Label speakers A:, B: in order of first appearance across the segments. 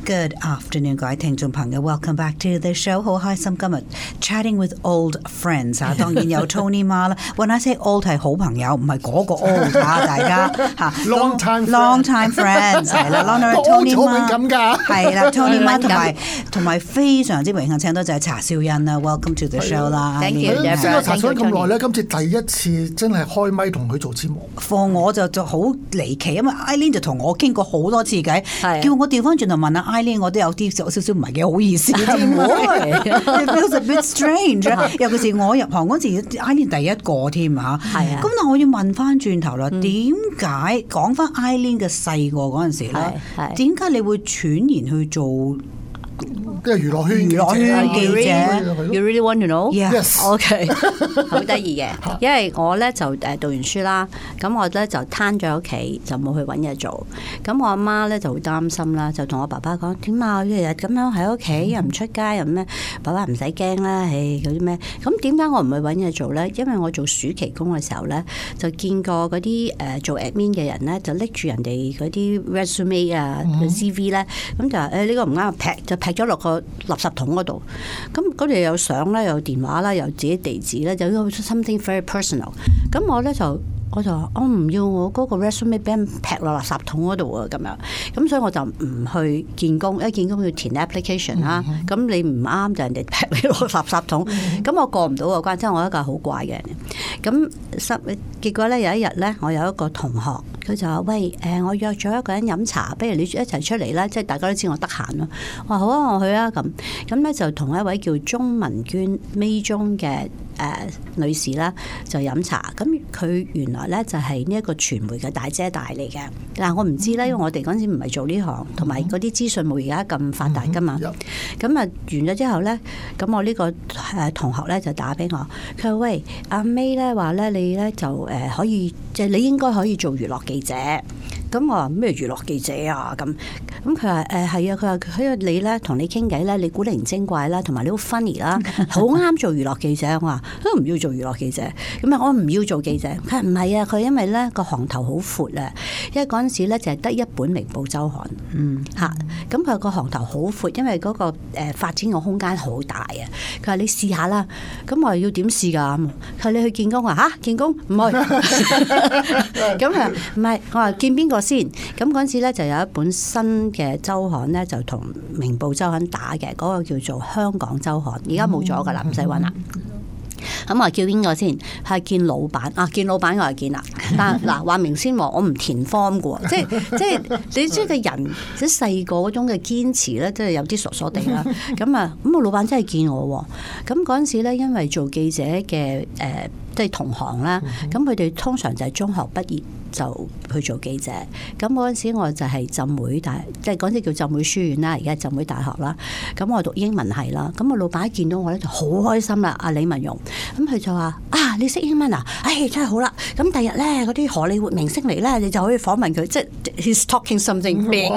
A: Good afternoon， 各位聽眾朋友 ，Welcome back to the show。好開心今日 chatting with old friends 啊，當然有 Tony Ma 啦。When I say old 係好朋友，唔係嗰個 old 啊，大家嚇。
B: Long time
A: friends 係啦 ，Tony Ma
B: 咁㗎，
A: 係啦 ，Tony Ma 同埋非常之榮幸請到就係查少欣啦 ，Welcome to the show 啦。
C: Thank you，
B: 知道查少欣咁耐咧，今次第一次真係開咪同佢做節目。
A: 放我就好離奇，因為 Eileen 就同我傾過好多次偈，叫我調翻轉頭問下 Eileen， 我都有啲少少唔係幾好意思。It feels a bit strange， 尤其是我入行嗰時 ，Eileen 第一個添嚇。係啊。咁但我要問翻轉頭啦，點解講翻 Eileen 嘅細個嗰陣時咧？點解你會轉然去做？
B: 即係娛樂圈
A: 記者
C: You really want to know?
A: Yes.
C: OK， 好得意嘅，因為我咧就讀完書啦，咁我咧就攤咗喺屋企，就冇去揾嘢做。咁我阿媽咧就好擔心啦，就同我爸爸講：點啊，日日咁樣喺屋企又唔出街又咩？爸爸唔使驚啦，唉嗰啲咩？咁點解我唔去揾嘢做咧？因為我做暑期工嘅時候咧，就見過嗰啲做 admin 嘅人咧，就拎住人哋嗰啲 resume 啊、CV 咧，咁就話呢個唔啱，劈咗落個垃圾桶嗰度，咁嗰度有相啦，有電話啦，有自己地址咧，就 something very personal。咁我咧就話我唔要我嗰個 resume 俾人劈落垃圾桶嗰度啊，咁樣，咁所以我就唔去見工，一見工要填 application 啦。咁你唔啱就人哋劈你落垃圾桶，咁我過唔到個關，即係我一個好怪嘅人。咁結果咧有一日咧，我有一個同學，佢就話：喂，我約咗一個人飲茶，不如你一齊出嚟啦，即係大家都知我得閒咯。我話好啊，我去啊咁。咁咧就同一位叫鍾文娟 May 中嘅女士啦，就飲茶。咁佢原來咧就係呢一個傳媒嘅大姐大嚟嘅。嗱，我唔知咧，因為我哋嗰陣時唔係做呢行，同埋嗰啲資訊冇而家咁發達噶嘛。咁啊完咗之後咧，咁我呢個同學咧就打俾我，佢話：喂，阿 May 咧話咧你咧就可以，即係你應該可以做娛樂記者。咁我話咩娛樂記者啊？咁佢話係啊，佢話佢你咧同你傾偈咧，你古靈精怪啦，同埋你好 funny 啦，好啱做娛樂記者。我話都唔要做娛樂記者，咁啊我唔要做記者。佢話唔係啊，佢因為咧個行頭好闊啊，因為嗰陣時咧就係得一本明報週刊，咁佢個行頭好闊，因為嗰個發展嘅空間好大啊。佢話你試下啦，咁我話要點試㗎？佢話你去見工，我話嚇見工唔去，咁佢話唔係，我話見邊個先？咁嗰陣時咧就有一本新嘅週刊咧，就同明報週刊打嘅，嗰個叫做香港週刊，而家冇咗㗎啦，唔使揾啦。咁我叫邊個先？係見老闆啊！見老闆我就見啦。但嗱話明先喎，我唔填 form 嘅喎，即係你知個人即係細個嗰種嘅堅持咧，即係有啲傻傻地啦。咁我老闆真係見我喎。咁嗰陣時咧，因為做記者嘅即係同行啦，咁佢哋通常就係中學畢業就去做記者。咁嗰陣時我就係浸會大，即係嗰陣時叫浸會書院啦，而家係浸會大學啦。咁我讀英文系啦。咁我老闆一見到我咧就好開心啦，阿李文容。咁佢就話：啊，你識英文啊？唉，真係好啦。咁第日咧，嗰啲荷里活明星嚟咧，你就可以訪問佢，即係 he's talking something big。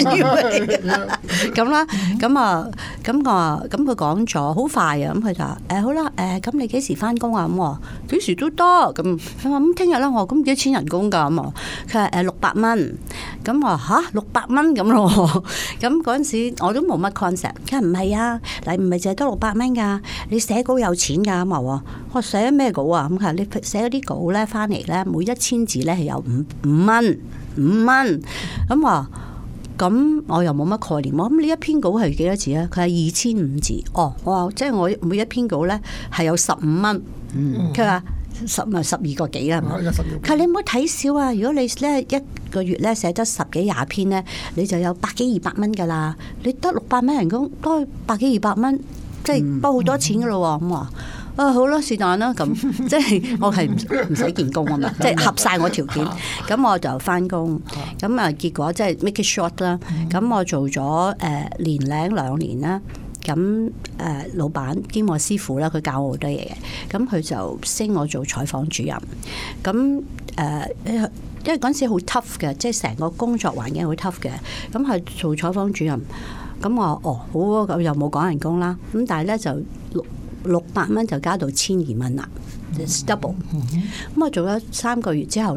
C: 咁啦，咁佢講咗好快啊。咁佢就話：好啦，咁你幾時返工啊？咁我幾時都得。咁佢話：咁聽日啦。我話：咁幾多錢人工㗎？咁佢話：600蚊。咁我話嚇600蚊咁咯。咁嗰陣時我都冇乜 concept。佢話唔係啊，你唔係淨係得600蚊㗎，你寫稿有錢㗎。咁我話寫咩稿啊？咁佢話你寫嗰啲稿咧翻嚟咧，每1000字咧係有5蚊。咁話咁我又冇乜概念。我咁呢一篇稿係幾多字啊？佢係2500字。哦，我話即係我每一篇稿咧係有15蚊。佢話12個幾啦。佢話你唔好睇少啊！如果你咧一個月咧寫得10幾20篇咧，你就有100幾200蚊噶啦。你得600蚊人工，多100幾200蚊，即係多好多錢噶咯。咁話好啦，是但啦。咁即係我係唔使見工啊嘛，即係合晒我條件。咁我就翻工。咁結果即係 make it short 啦。咁我做咗年零2年啦。咁老闆兼我師傅啦，佢教我好多嘢嘅。咁佢就升我做採訪主任。咁因為嗰陣時好 tough 嘅，即係成個工作環境好 tough 嘅。咁係做採訪主任。咁我好咁又冇講人工啦。咁但係咧就600蚊就加到1200蚊啦，double。咁我做咗3個月之後咧，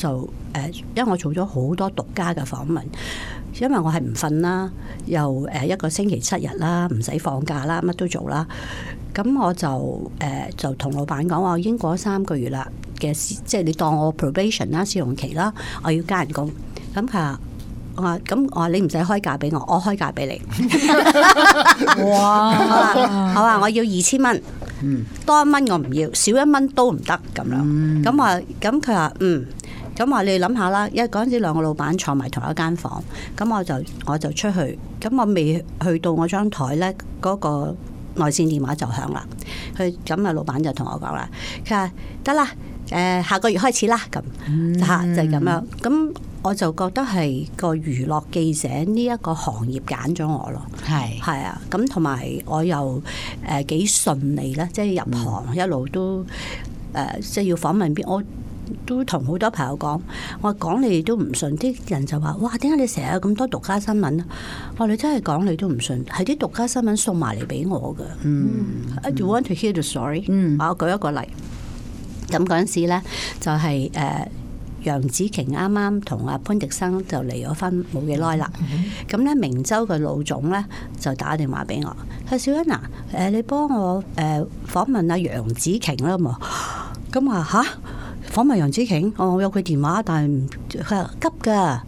C: 就因為我做咗好多獨家嘅訪問，因為我係唔瞓啦，又一個星期7日啦，唔使放假啦，乜都做啦。咁我就同老闆講，我已經過咗3個月啦嘅，即係你當我 probation 啦，試用期啦，我要加人工。咁佢話。我話你唔使開價俾我，我開價俾你。哇！好啊，我要2000蚊，多1蚊我唔要，少1蚊都唔得咁樣。咁佢話咁話你諗下啦，因為嗰陣時2個老闆坐埋同一間房，咁我就出去，咁我未去到我張台咧，嗰個內線電話就響啦。咁啊，老闆就同我講啦，佢話得啦，下個月開始啦，咁嚇就係咁樣咁。我就覺得係個娛樂記者呢一個行業揀咗我咯，係啊，咁同埋我又幾順利咧，即係入行一路都即係要訪問邊，我都同好多朋友講，我講你哋都唔信，啲人就話：哇，點解你成日有咁多獨家新聞啊？我話你真係講你都唔信，係啲獨家新聞送埋嚟俾我㗎。I do want to hear the story。我舉一個例，咁嗰陣時咧就係楊紫瓊啱啱同阿潘迪生就離咗婚冇幾耐啦，咁咧明州嘅老總咧就打電話俾我，係小欣啊，你幫我訪問阿楊紫瓊啦嘛，咁話吓訪問楊紫瓊，我有佢電話，但係佢話急㗎，呢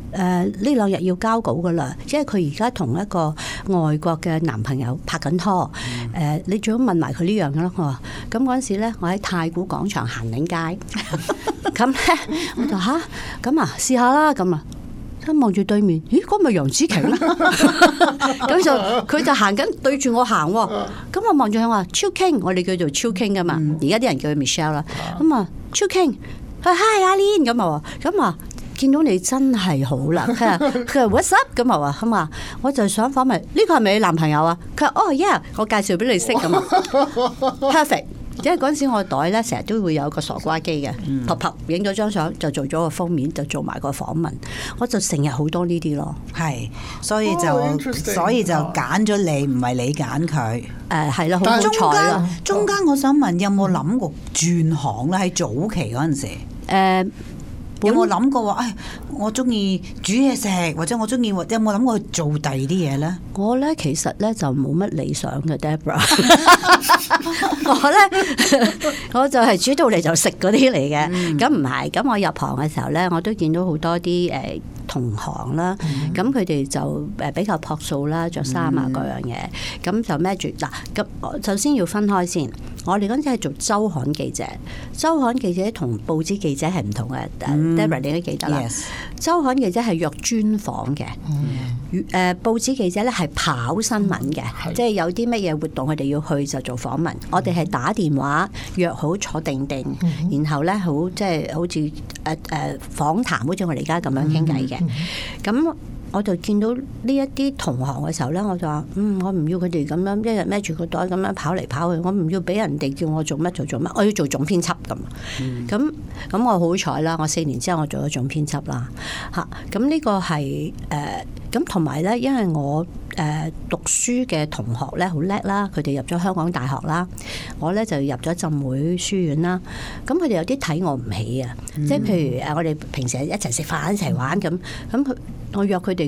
C: 2日要交稿㗎啦，因為佢而家同一個外國嘅男朋友拍緊拖，你最好問埋佢呢樣㗎啦。我話咁嗰陣時咧，我喺太古廣場行緊街。咁咧，我就咁啊，試下啦，咁啊，一望住對面，咦，嗰咪楊紫瓊啦？咁佢就行緊對住我行喎，咁我望住佢話超傾，我哋叫做超傾噶嘛，而家啲人叫佢 Michelle 啦，咁啊超傾，佢話 Hi 阿 Lin 咁啊，見到你真係好啦，佢話 What's up 咁啊，咁啊，我就想訪問呢個係咪你男朋友啊？佢話哦 yeah， 我介紹俾你識咁啊 ，perfect。因為嗰陣時我袋咧成日都會有個傻瓜機嘅，拍拍影咗張相就做咗個封面，就做埋個訪問，我就成日好多呢啲咯。
A: 係，所以就揀咗你，唔係你揀佢。
C: 係啦，好好彩啦。
A: 中間我想問，有冇諗過轉行咧？喺早期嗰陣時，有冇諗過話，我中意煮嘢食，或者我中意，有冇諗過去做第二啲嘢咧？
C: 我咧其實咧就冇乜理想嘅 Deborah 我咧我就係煮到嚟就食嗰啲嚟嘅，咁唔係，咁我入行嘅時候咧，我都見到好多啲同行啦，咁佢哋就比較樸素啦，着衫啊嗰樣嘢，咁就孭住嗱，咁首先要分開先。我哋嗰陣時係做週刊記者，週刊記者同報紙記者係唔同嘅。Deborah 你都記得啦。週刊記者係約專訪嘅，報紙記者咧係跑新聞嘅，即係有啲乜嘢活動佢哋要去就做訪問。我哋係打電話約好坐定定，然後咧即係好似訪談，好似我哋而家咁樣傾偈嘅。咁我就見到呢一啲同行嘅時候咧，我就話我唔要佢哋咁樣一日孭住個袋咁樣跑嚟跑去，我唔要俾人哋叫我做乜就做乜，我要做總編輯咁。咁我好彩啦，我4年之後我做咗總編輯啦嚇。咁呢個係咁同埋咧，因為我讀書嘅同學咧好叻啦，佢哋入咗香港大學啦，我咧就入咗浸會書院啦。咁佢哋有啲睇我唔起啊，即係譬如我哋平時一齊食飯一齊玩咁我約佢哋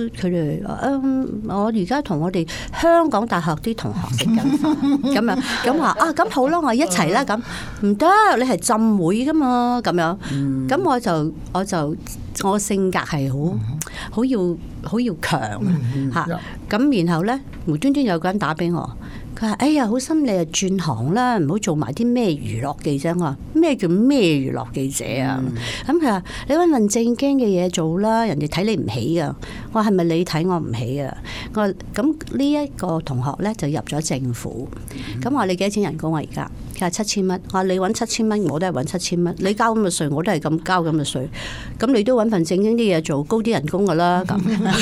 C: 我而家同我哋香港大學啲同學食緊飯咁樣，咁話咁好啦，我一齊啦，咁唔得，你係浸會噶嘛，咁樣，咁我性格係好要強嚇，咁然後咧無端端有個人打俾我。佢話：哎呀，好心你啊，轉行啦，唔好做埋啲咩娛樂記者。我話咩叫咩娛樂記者啊？咁佢話：你揾份正經嘅嘢做啦，人哋睇你唔起啊！我話係咪你睇我唔起啊？我話咁呢一個同學咧就入咗政府，咁我話你幾多錢人工啊？而家佢話7000蚊。我話你揾7000蚊，我都係揾7000蚊。你交咁嘅稅，我都係咁交咁嘅稅。咁你都揾份正經啲嘢做，高啲人工噶啦。咁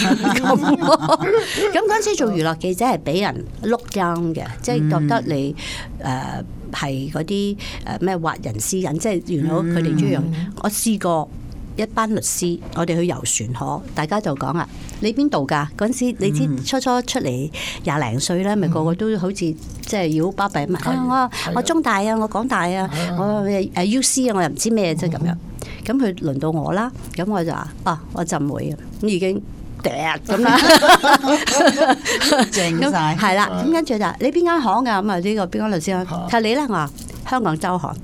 C: 嗰陣時做娛樂記者係俾人 look down 嘅。即係覺得你係嗰啲咩挖人私隱，即係原來佢哋中意用。我試過一班律師，我哋去遊船河，大家就講啊，你邊度㗎？嗰陣時你知初出嚟20零歲咧，咪個個都好似即係要巴閉啊！我中大啊，我港大啊，我UC 啊，我又唔知咩即係咁樣。 咁佢輪到我啦，咁我就話我浸會啊，咁已經咁啦，
A: 正晒
C: 係啦。咁跟住就你邊間行㗎？咁啊呢個邊間律師行？佢話你咧，我話香港週刊。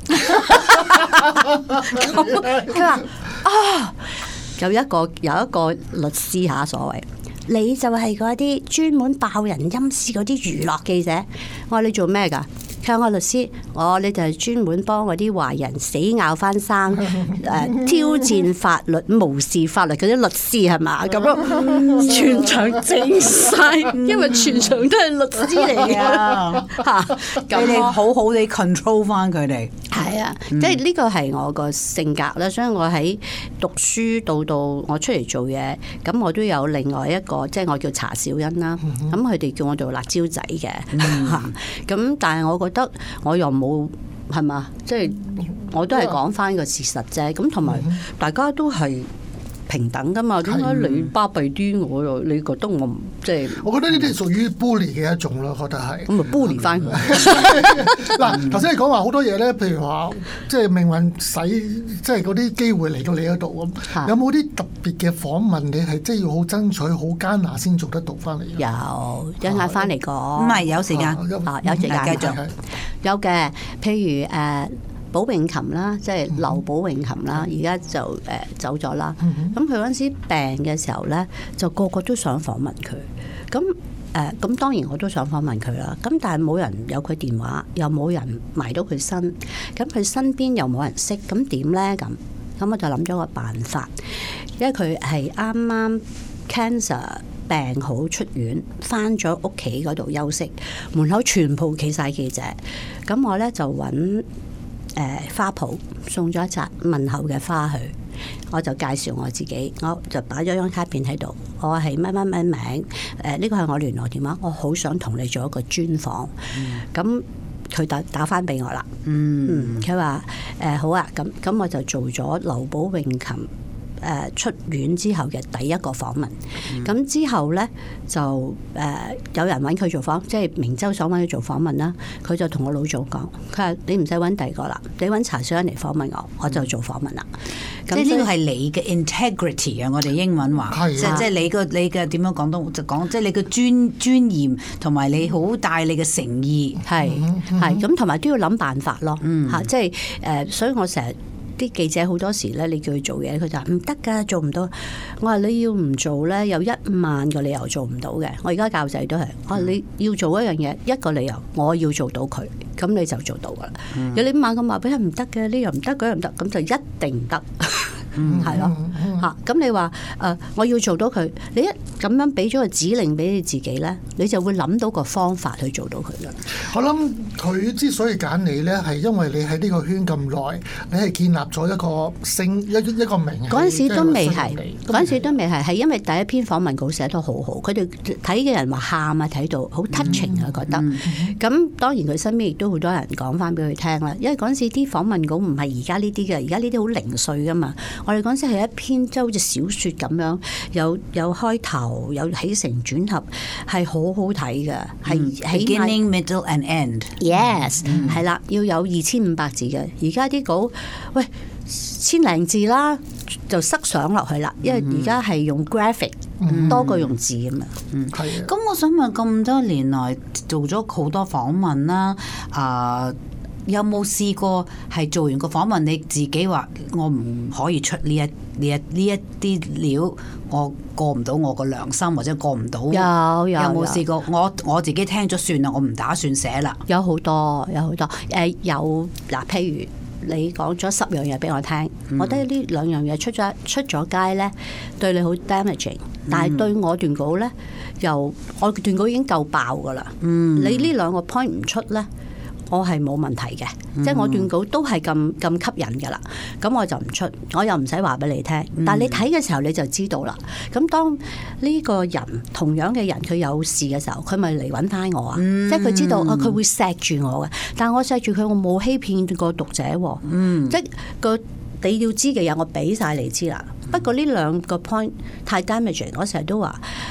C: 佢話有一個律師嚇所謂。你就係嗰啲專門爆人陰私嗰啲娛樂記者。我話你做咩㗎？佢話我律師，你就係專門幫嗰啲壞人死咬翻生，挑戰法律、無視法律嗰啲律師係嘛？咁咯，全場靜晒，因為全場都係律師嚟㗎嚇。
A: 你哋好好地 control 翻佢哋。
C: 係啊，即係呢個係我個性格啦。所以我喺讀書到我出嚟做嘢，咁我都有另外一個，即係我叫查小欣啦。咁佢哋叫我做辣椒仔嘅嚇。咁但係我覺得我又冇係嘛，即係我都係講翻個事實啫。咁同埋大家都係平等噶嘛？點解你巴閉啲，我又你覺得我唔即係？
B: 我覺得呢啲係屬於 bully 嘅一種咯，覺得係。
C: 咁咪 bully 翻佢。
B: 嗱，頭先你講話好多嘢咧，譬如話即係命運使，即係嗰啲機會嚟到你嗰度咁。有冇啲特別嘅訪問你係即係要好爭取、好艱難先做得到翻嚟？
C: 有一陣翻嚟講。
A: 唔係有時間
C: 有時間繼續。有嘅，譬如寶詠琴啦，即係劉寶詠琴啦，而家就走咗啦。咁佢嗰陣時病嘅時候咧，就個個都想訪問佢。咁當然我都想訪問佢啦。咁但係冇人有佢電話，又冇人埋到佢身。咁佢身邊又冇人識，咁點咧？咁我就諗咗個辦法，因為佢係啱啱 cancer 病好出院，翻咗屋企嗰度休息，門口全部企晒記者。咁我咧就揾花圃送咗一紮問候嘅花去，我就介紹我自己，我就擺咗張卡片喺度，我係乜乜乜名，呢個係我聯絡電話，我好想同你做一個專訪。咁佢打翻俾我啦，佢話好啊，咁我就做咗劉寶詠琴出院之後嘅第一個訪問。咁之後咧就有人揾佢做訪，即係明州想揾佢做訪問啦。佢就同我老總講，佢話你唔使揾第二個啦，你揾查小欣嚟訪問我，我就做訪問啦。
A: 即係呢個係你嘅 integrity 啊！我哋英文話，即係你嘅點樣講都就講，即係你嘅尊嚴同埋你好大你嘅誠意，
C: 係咁，同埋都要諗辦法咯。嚇，即係所以我成日。啲記者好多時咧，你叫佢做嘢，佢就話唔得㗎，做唔到。我話你要唔做咧，有1萬個理由做唔到嘅。我而家教仔都係，我話你要做一樣嘢，一個理由我要做到佢，咁你就做到㗎啦。有你猛咁話俾佢唔得嘅，呢樣唔得，嗰樣唔得，咁就一定唔得。係咯嚇，咁你話我要做到佢，你一咁樣俾咗個指令俾你自己咧，你就會諗到個方法去做到佢㗎。
B: 我諗佢之所以揀你咧，係因為你喺呢個圈咁耐，你係建立咗一個一個名氣。
C: 嗰陣時都未係，嗰陣時都未係，係因為第一篇訪問稿寫得好好，佢哋睇嘅人話喊啊，睇到好 touching 啊，覺得。咁當然佢身邊亦都好多人講翻俾佢聽啦，因為嗰陣時啲訪問稿唔係而家呢啲嘅，而家呢啲好零碎㗎嘛。我哋嗰陣時係一篇即係好似小説咁樣，有開頭，有起承轉合，係好好睇嘅，係
A: beginning, middle and end。
C: Yes，係啦，要有2500字嘅。而家啲稿，喂，1000零字啦，就塞上落去啦。因為而家係用 graphic 多過用字咁啊。
B: 係。
A: 咁我想問，咁多年來做咗好多訪問啦，有冇試過係做完個訪問，你自己話我唔可以出呢一啲料，我過唔到我個良心，或者過唔到？有冇試過？我自己聽咗算啦，我唔打算寫啦。
C: 有好多有嗱，譬如你講咗10樣嘢俾我聽，我覺得呢2樣嘢出咗街咧，對你好 damaging，但係對我段稿咧，我段稿已經夠爆噶啦。你呢2個 point 唔出咧，我係冇問題嘅，即係我段稿都係咁吸引㗎啦，咁我就唔出，我又唔使話俾你聽，但係你睇嘅時候你就知道啦。咁當呢個人同樣嘅人佢有事嘅時候，佢咪嚟揾翻我啊？即係佢知道佢會錫住我嘅，但係我錫住佢，我冇欺騙個讀者喎。即係你要知嘅嘢，我俾晒你知啦。不過呢2個 point 太 damaging，我成日都話。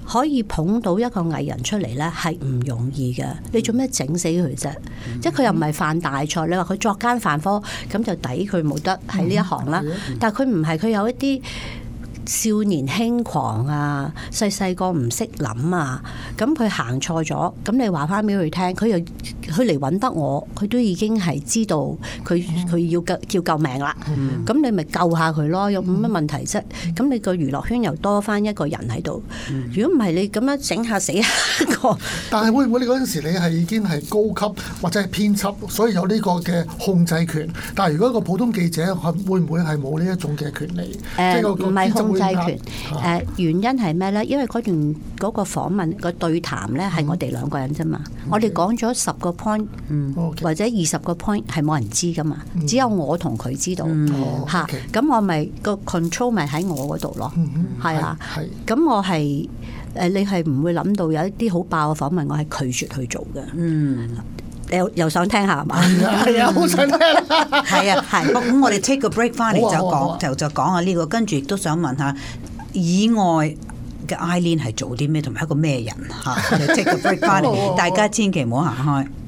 C: 可以捧到一個藝人出嚟咧，係唔容易嘅。你做咩整死佢啫？即係佢又唔係犯大錯，你話佢作奸犯科，咁就抵佢冇得喺呢一行啦。但係佢唔係，佢有一啲少年輕狂啊，細個唔識諗啊，咁佢行錯咗，咁你話翻俾佢聽，佢嚟揾得我，佢都已經係知道佢要叫救命啦。咁你咪救下佢咯，有冇乜問題啫？咁你個娛樂圈又多翻一個人喺度。如果唔係你咁樣整下死一個，
B: 但係會唔會你嗰陣時你係已經係高級或者係編輯，所以有呢個嘅控制權？但係如果一個普通記者，會唔會係冇呢一種嘅權利？
C: 唔係控制權。原因係咩咧？因為嗰個訪問個對談咧係我哋兩個人啫嘛。我哋講咗10個 point，或者20個 point 係冇人知噶嘛，只有我同佢知道嚇。咁我咪個 control 咪喺我嗰度咯，係啊。咁我係你係唔會諗到有一啲好爆嘅訪問，我係拒絕去做嘅。又想聽下係嘛？
B: 係啊，好想聽。
A: 係啊，係。咁我哋 take 個 break 翻嚟就講下呢個，跟住亦都想問下以外嘅 Eileen 係做啲咩，同埋一個咩人嚇？我哋 take 個 break 翻嚟，大家千祈唔好行開。